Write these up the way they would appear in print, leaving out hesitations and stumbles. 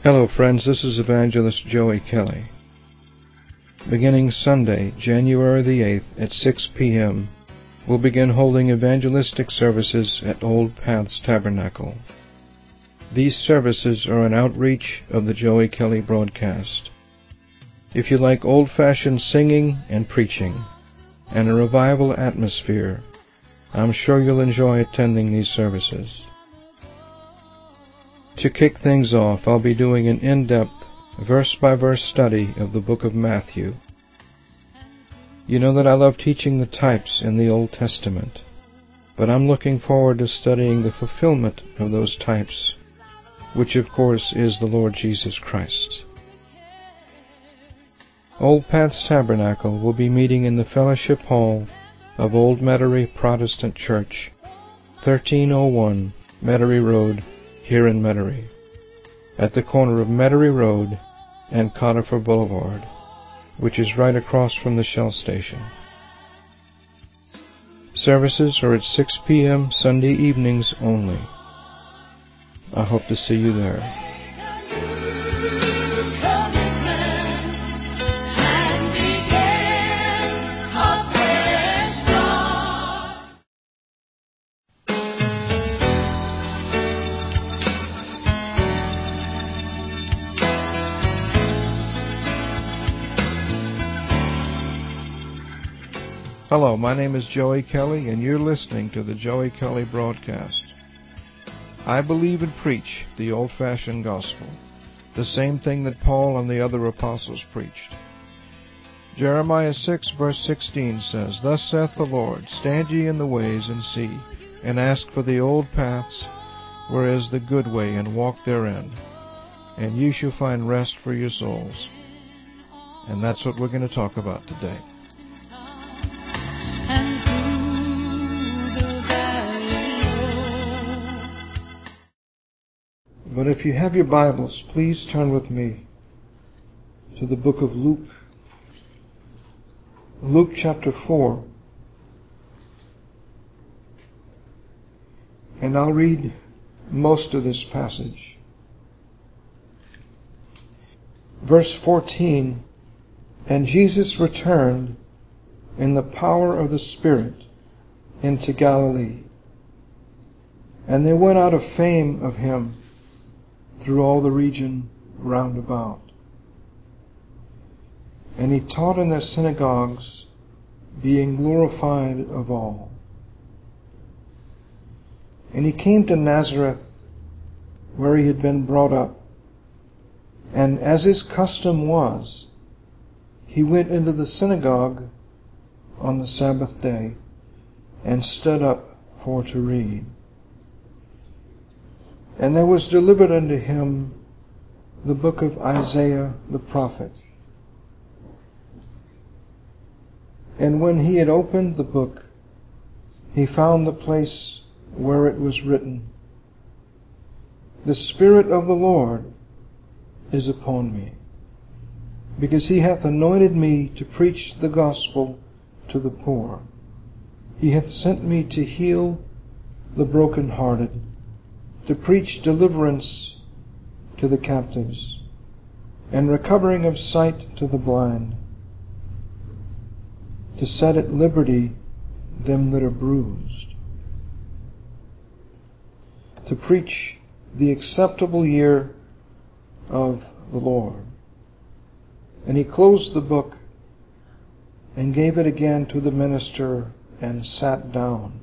Hello friends, this is Evangelist Joey Kelly. Beginning Sunday, January the 8th at 6 p.m., we'll begin holding evangelistic services at Old Paths Tabernacle. These services are an outreach of the Joey Kelly broadcast. If you like old-fashioned singing and preaching and a revival atmosphere, I'm sure you'll enjoy attending these services. To kick things off, I'll be doing an in-depth, verse-by-verse study of the book of Matthew. You know that I love teaching the types in the Old Testament, but I'm looking forward to studying the fulfillment of those types, which of course is the Lord Jesus Christ. Old Paths Tabernacle will be meeting in the Fellowship Hall of Old Metairie Protestant Church, 1301 Metairie Road, here in Metairie, at the corner of Metairie Road and Conifer Boulevard, which is right across from the Shell station. Services are at 6 p.m. Sunday evenings only. I hope to see you there. Hello, my name is Joey Kelly, and you're listening to the Joey Kelly broadcast. I believe and preach the old-fashioned gospel, the same thing that Paul and the other apostles preached. Jeremiah 6, verse 16 says, "Thus saith the Lord, stand ye in the ways and see, and ask for the old paths, where is the good way, and walk therein, and ye shall find rest for your souls." And that's what we're going to talk about today. But if you have your Bibles, please turn with me to the book of Luke. Luke chapter 4. And I'll read most of this passage. Verse 14, "And Jesus returned in the power of the Spirit into Galilee. And there went out a fame of him through all the region round about. And he taught in their synagogues, being glorified of all. And he came to Nazareth, where he had been brought up. And as his custom was, he went into the synagogue on the Sabbath day, and stood up for to read. And there was delivered unto him the book of Isaiah the prophet. And when he had opened the book, he found the place where it was written, The Spirit of the Lord is upon me, because he hath anointed me to preach the gospel to the poor. He hath sent me to heal the brokenhearted, to preach deliverance to the captives, and recovering of sight to the blind, to set at liberty them that are bruised, to preach the acceptable year of the Lord." And he closed the book and gave it again to the minister, and sat down.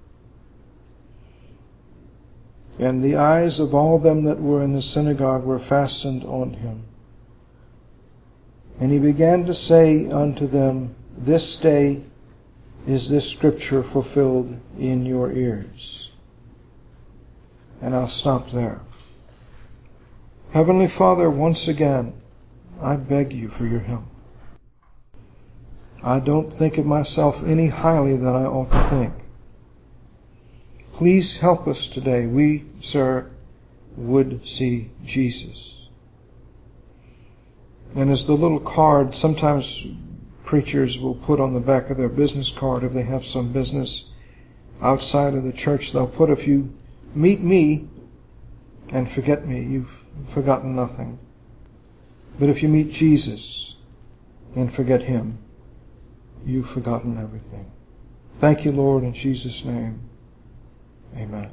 And the eyes of all them that were in the synagogue were fastened on him. And he began to say unto them, This day is this scripture fulfilled in your ears. And I'll stop there. Heavenly Father, once again, I beg you for your help. I don't think of myself any highly than I ought to think. Please help us today. We, sir, would see Jesus. And as the little card, sometimes preachers will put on the back of their business card, if they have some business outside of the church, they'll put, if you meet me and forget me, you've forgotten nothing. But if you meet Jesus and forget Him, you've forgotten everything. Thank you, Lord, in Jesus' name. Amen.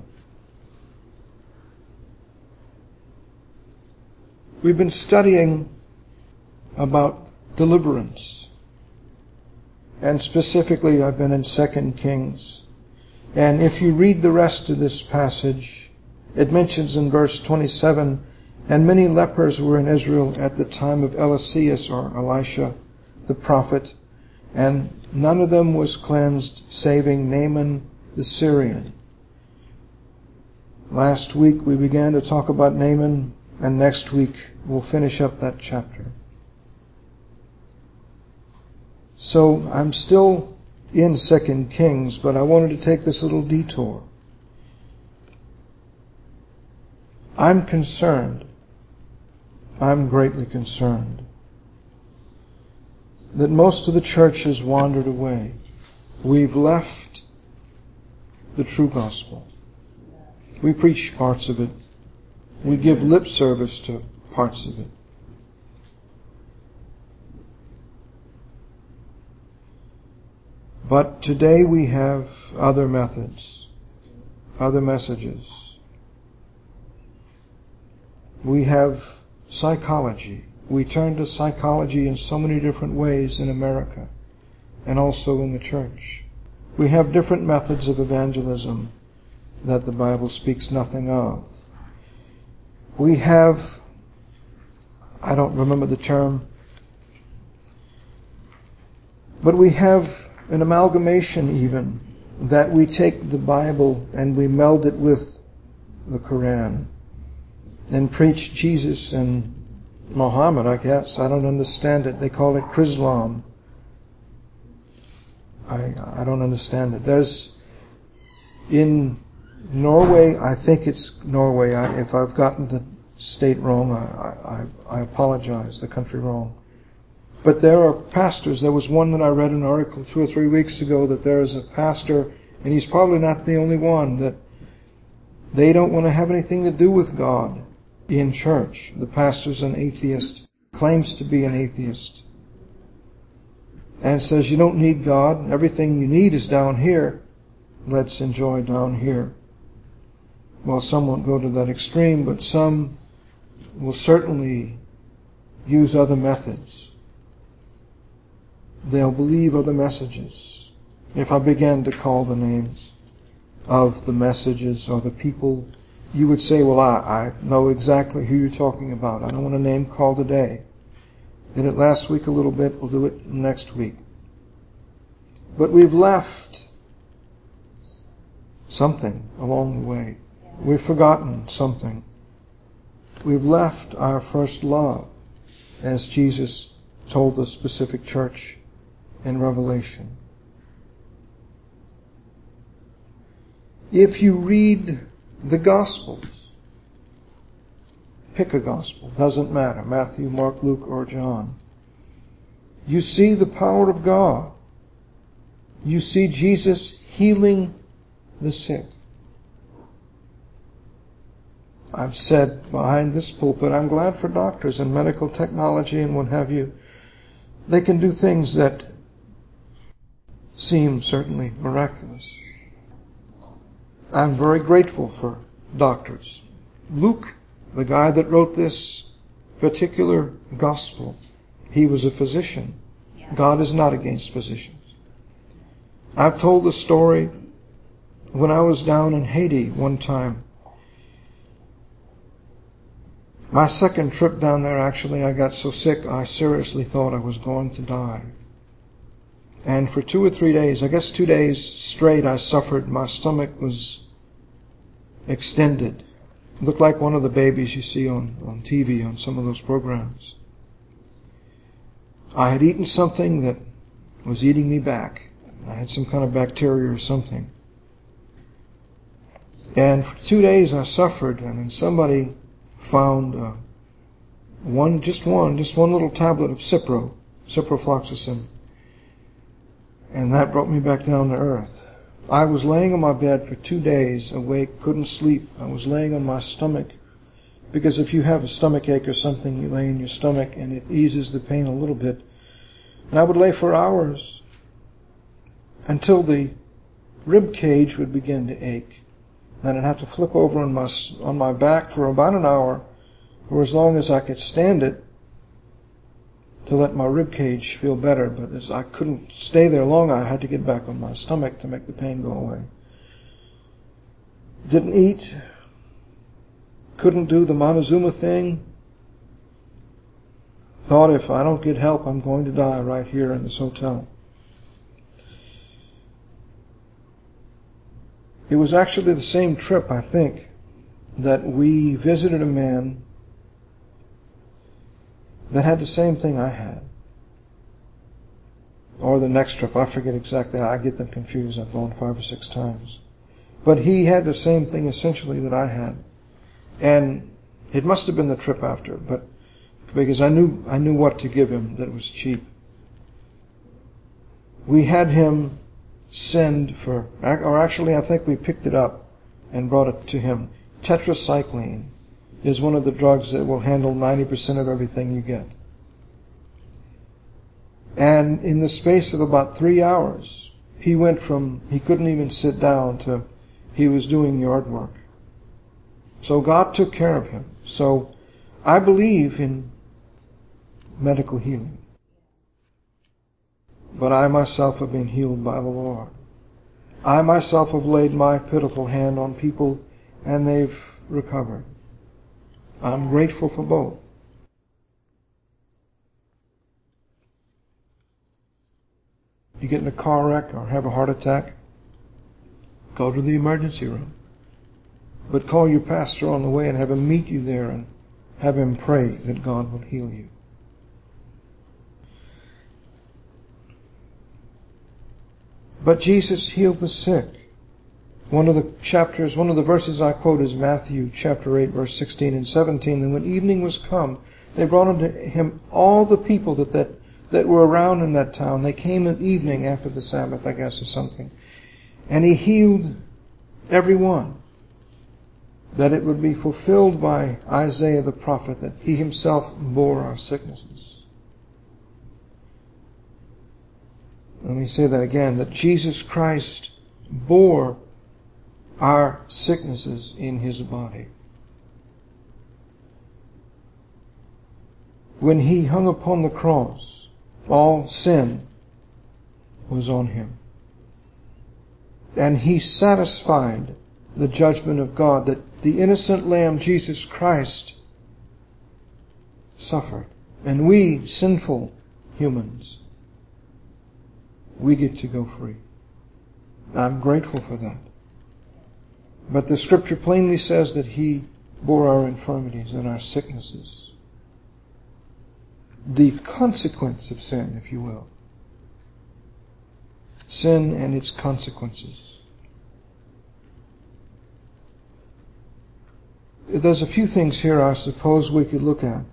We've been studying about deliverance. And specifically, I've been in 2 Kings. And if you read the rest of this passage, it mentions in verse 27, and many lepers were in Israel at the time of Eliseus or Elisha, the prophet, and none of them was cleansed, saving Naaman the Syrian. Last week we began to talk about Naaman, and next week we'll finish up that chapter. So I'm still in 2 Kings, but I wanted to take this little detour. I'm concerned, I'm greatly concerned, that most of the church has wandered away. We've left the true gospel. We preach parts of it. We give lip service to parts of it. But today we have other methods, other messages. We have psychology. We turn to psychology in so many different ways in America and also in the church. We have different methods of evangelism that the Bible speaks nothing of. We have, I don't remember the term, but we have an amalgamation even, that we take the Bible and we meld it with the Quran and preach Jesus and Muhammad, I guess. I don't understand it. They call it Chrislam. I don't understand it. There's, in Norway, I think it's Norway. If I've gotten the state wrong, I apologize, the country wrong. But there are pastors. There was one that I read an article 2 or 3 weeks ago that there is a pastor, and he's probably not the only one, that they don't want to have anything to do with God in church. The pastor's an atheist, claims to be an atheist, and says you don't need God. Everything you need is down here. Let's enjoy down here. Well, some won't go to that extreme, but some will certainly use other methods. They'll believe other messages. If I began to call the names of the messages or the people, you would say, well, I know exactly who you're talking about. I don't want a name call today. Did it last week a little bit. We'll do it next week. But we've left something along the way. We've forgotten something. We've left our first love, as Jesus told the specific church in Revelation. If you read the Gospels, pick a Gospel, doesn't matter, Matthew, Mark, Luke, or John, you see the power of God. You see Jesus healing the sick. I've said behind this pulpit, I'm glad for doctors and medical technology and what have you. They can do things that seem certainly miraculous. I'm very grateful for doctors. Luke, the guy that wrote this particular gospel, he was a physician. God is not against physicians. I've told the story when I was down in Haiti one time. My second trip down there, actually, I got so sick I seriously thought I was going to die. And for 2 or 3 days, I guess 2 days straight, I suffered. My stomach was extended. It looked like one of the babies you see on TV, on some of those programs. I had eaten something that was eating me back. I had some kind of bacteria or something. And for 2 days I suffered, and then somebody found just one little tablet of ciprofloxacin. And that brought me back down to earth. I was laying on my bed for 2 days, awake, couldn't sleep. I was laying on my stomach Because if you have a stomach ache or something, you lay in your stomach and it eases the pain a little bit. And I would lay for hours until the rib cage would begin to ache. Then I'd have to flip over on my back for about an hour, or as long as I could stand it, to let my rib cage feel better. But as I couldn't stay there long, I had to get back on my stomach to make the pain go away. Didn't eat. Couldn't do the Montezuma thing. Thought if I don't get help, I'm going to die right here in this hotel. It was actually the same trip, I think, that we visited a man that had the same thing I had. Or the next trip, I forget exactly. I get them confused. I've gone 5 or 6 times. But he had the same thing essentially that I had. And it must have been the trip after, but because I knew what to give him that was cheap. We had him send for, or actually I think we picked it up and brought it to him. Tetracycline is one of the drugs that will handle 90% of everything you get. And in the space of about 3 hours, he went from he couldn't even sit down to he was doing yard work. So God took care of him. So I believe in medical healing. But I myself have been healed by the Lord. I myself have laid my pitiful hand on people and they've recovered. I'm grateful for both. You get in a car wreck or have a heart attack, go to the emergency room. But call your pastor on the way and have him meet you there and have him pray that God will heal you. But Jesus healed the sick. One of the verses I quote is Matthew chapter 8, verse 16 and 17. And when evening was come, they brought unto him all the people that were around in that town. They came at evening after the Sabbath, I guess, or something. And he healed every one, that it would be fulfilled by Isaiah the prophet, that he himself bore our sicknesses. Let me say that again, that Jesus Christ bore our sicknesses in his body. When he hung upon the cross, all sin was on him. And he satisfied the judgment of God, that the innocent Lamb, Jesus Christ, suffered. And we, sinful humans, we get to go free. I'm grateful for that. But the Scripture plainly says that he bore our infirmities and our sicknesses. The consequence of sin, if you will. Sin and its consequences. There's a few things here I suppose we could look at.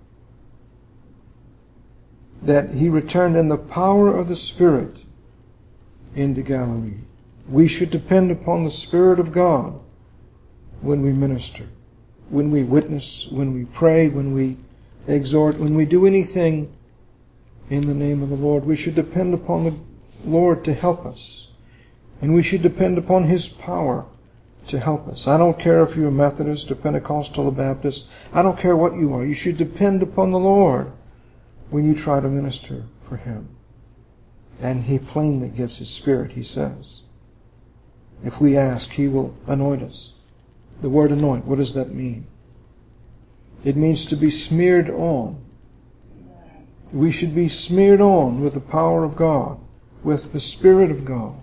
That he returned in the power of the Spirit into Galilee. We should depend upon the Spirit of God when we minister, when we witness, when we pray, when we exhort, when we do anything in the name of the Lord. We should depend upon the Lord to help us. And we should depend upon his power to help us. I don't care if you're a Methodist, a Pentecostal, a Baptist. I don't care what you are. You should depend upon the Lord when you try to minister for him. And he plainly gives his Spirit, he says. If we ask, he will anoint us. The word anoint, what does that mean? It means to be smeared on. We should be smeared on with the power of God, with the Spirit of God.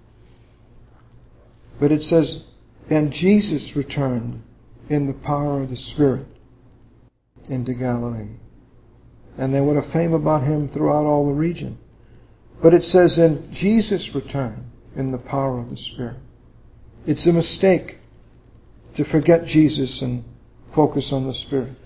But it says, and Jesus returned in the power of the Spirit into Galilee. And there went a fame about him throughout all the region. But it says, and Jesus returned in the power of the Spirit. It's a mistake to forget Jesus and focus on the Spirit.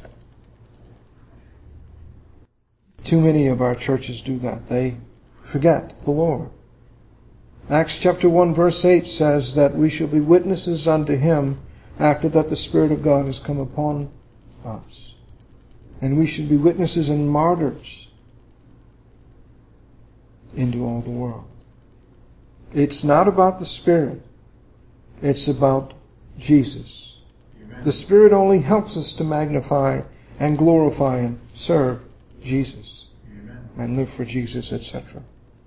Too many of our churches do that. They forget the Lord. Acts chapter 1 verse 8 says that we shall be witnesses unto him after that the Spirit of God has come upon us. And we should be witnesses and martyrs into all the world. It's not about the Spirit. It's about Jesus. Amen. The Spirit only helps us to magnify and glorify and serve Jesus. Amen. And live for Jesus, etc.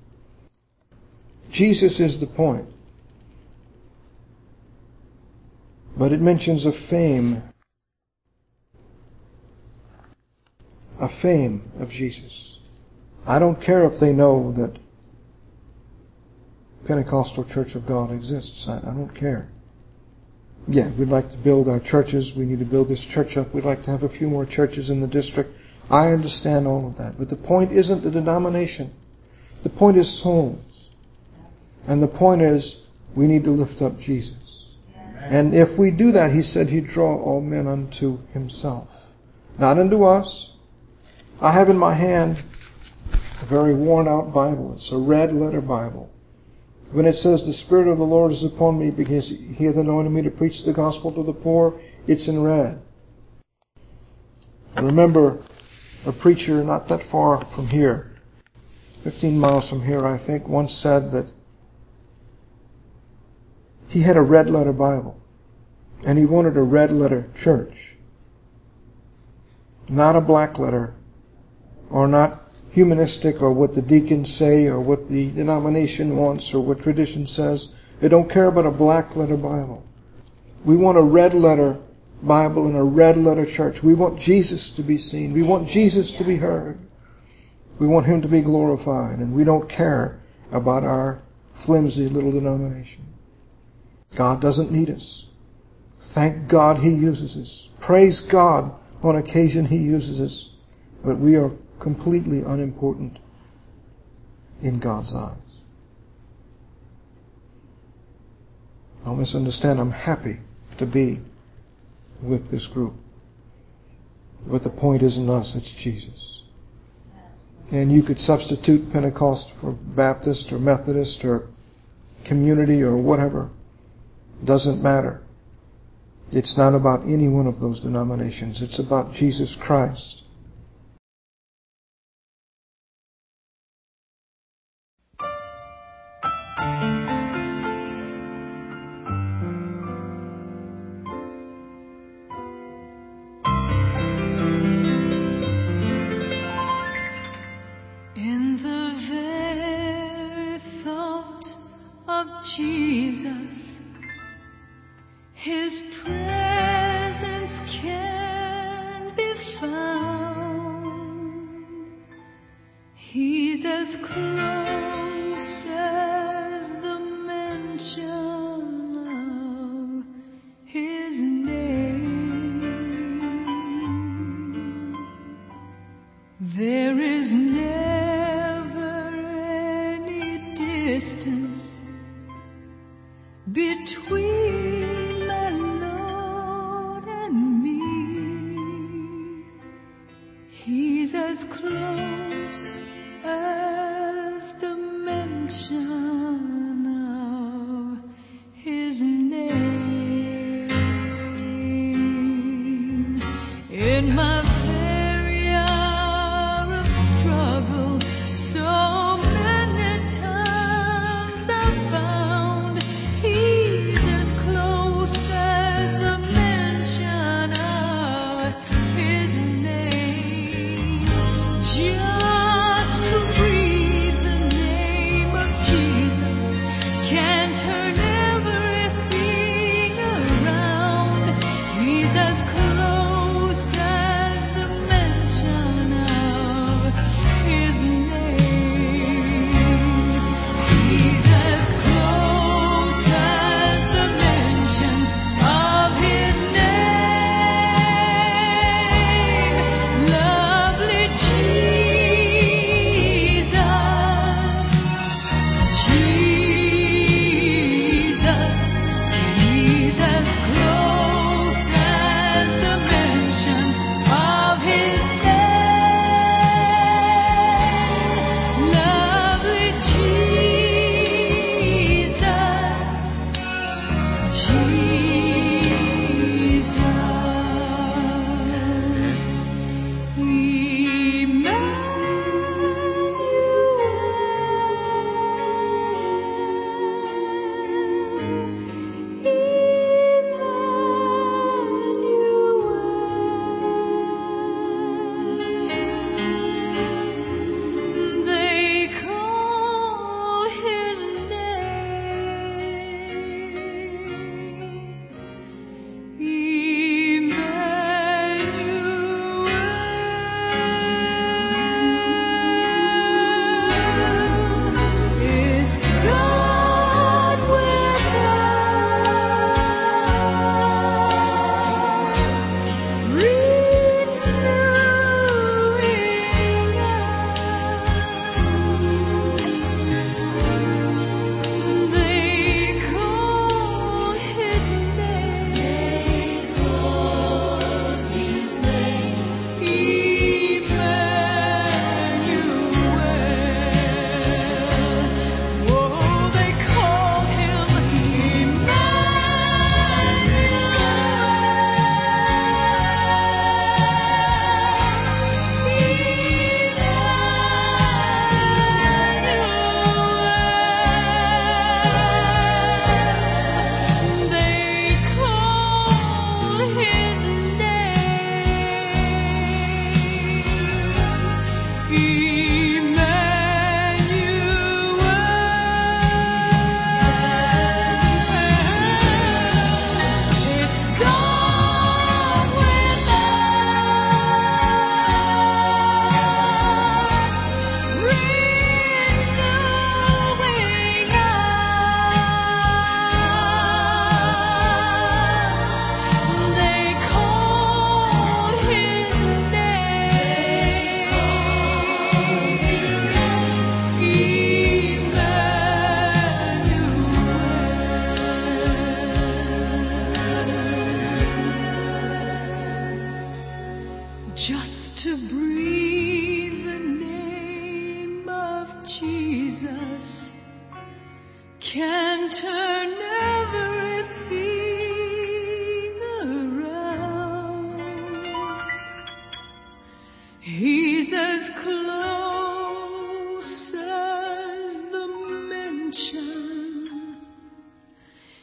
Jesus is the point. But it mentions a fame of Jesus. I don't care if they know that Pentecostal Church of God exists. I don't care. Yeah, we'd like to build our churches. We need to build this church up. We'd like to have a few more churches in the district. I understand all of that. But the point isn't the denomination. The point is souls. And the point is we need to lift up Jesus. And if we do that, He said He'd draw all men unto Himself. Not unto us. I have in my hand a very worn out Bible. It's a red letter Bible. When it says the Spirit of the Lord is upon me because He hath anointed me to preach the gospel to the poor, it's in red. I remember a preacher not that far from here, 15 miles from here, I think, once said that he had a red letter Bible and he wanted a red letter church. Not a black letter, or not humanistic, or what the deacons say, or what the denomination wants, or what tradition says. They don't care about a black letter Bible. We want a red letter Bible and a red letter church. We want Jesus to be seen. We want Jesus to be heard. We want Him to be glorified. And we don't care about our flimsy little denomination. God doesn't need us. Thank God He uses us. Praise God on occasion He uses us. But we are completely unimportant in God's eyes. Don't misunderstand, I'm happy to be with this group. But the point isn't us, it's Jesus. And you could substitute Pentecost for Baptist or Methodist or community or whatever. Doesn't matter. It's not about any one of those denominations. It's about Jesus Christ. Jesus, His presence can be found. He's as close as the mention of His name. There is never any distance between my Lord and me. He's as close as the mention of His name. In my very hour of struggle, so many times I've found He's as close as the mention of His name. Just to breathe the name of Jesus can turn everything around. He's as close as the mention of His name. He's as close as the mention of His name. Lovely Jesus, Jesus, He's as close as the mention of His name. Lovely Jesus, Jesus.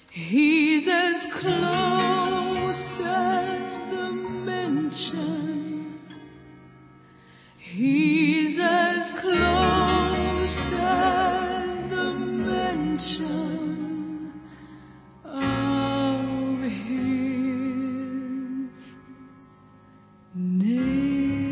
He's as close as the mention. He's as close as the mention of his name.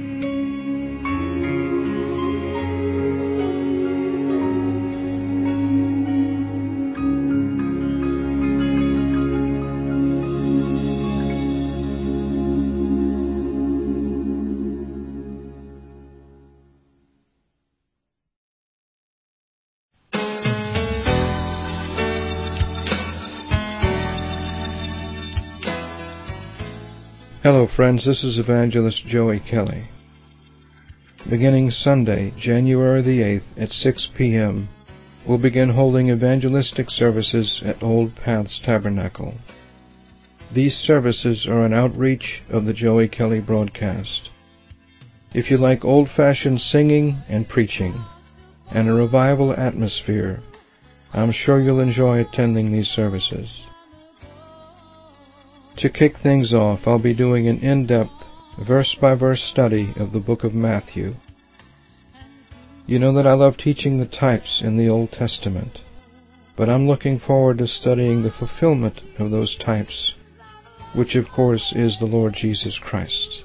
Hello friends, this is Evangelist Joey Kelly. Beginning Sunday, January the 8th at 6 p.m., we'll begin holding evangelistic services at Old Paths Tabernacle. These services are an outreach of the Joey Kelly broadcast. If you like old-fashioned singing and preaching and a revival atmosphere, I'm sure you'll enjoy attending these services. To kick things off, I'll be doing an in-depth, verse-by-verse study of the book of Matthew. You know that I love teaching the types in the Old Testament, but I'm looking forward to studying the fulfillment of those types, which of course is the Lord Jesus Christ.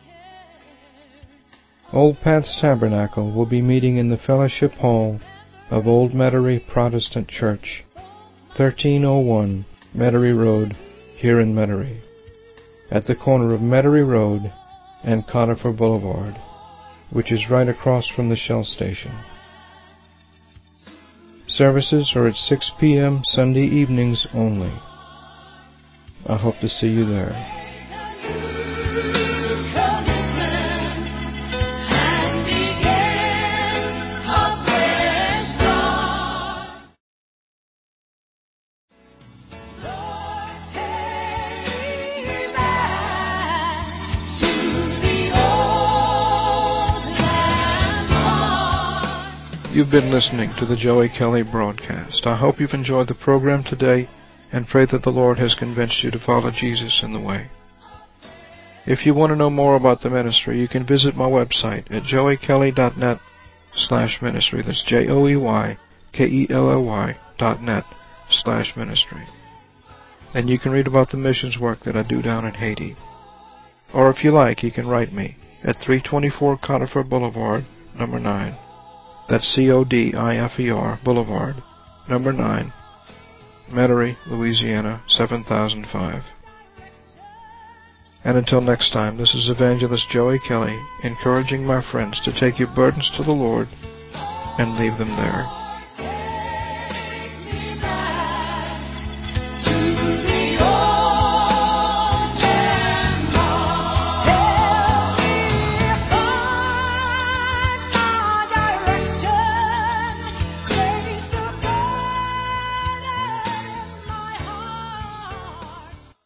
Old Paths Tabernacle will be meeting in the Fellowship Hall of Old Metairie Protestant Church, 1301 Metairie Road, here in Metairie, at the corner of Metairie Road and Conifer Boulevard, which is right across from the Shell station. Services are at 6 p.m. Sunday evenings only. I hope to see you there. You've been listening to the Joey Kelly broadcast. I hope you've enjoyed the program today and pray that the Lord has convinced you to follow Jesus in the way. If you want to know more about the ministry, you can visit my website at joeykelly.net/ministry. That's joeykelly.net/ministry. And you can read about the missions work that I do down in Haiti. Or if you like, you can write me at 324 Conifer Boulevard, number 9. That's Codifer Boulevard, number 9, Metairie, Louisiana, 7005. And until next time, this is Evangelist Joey Kelly, encouraging my friends to take your burdens to the Lord and leave them there.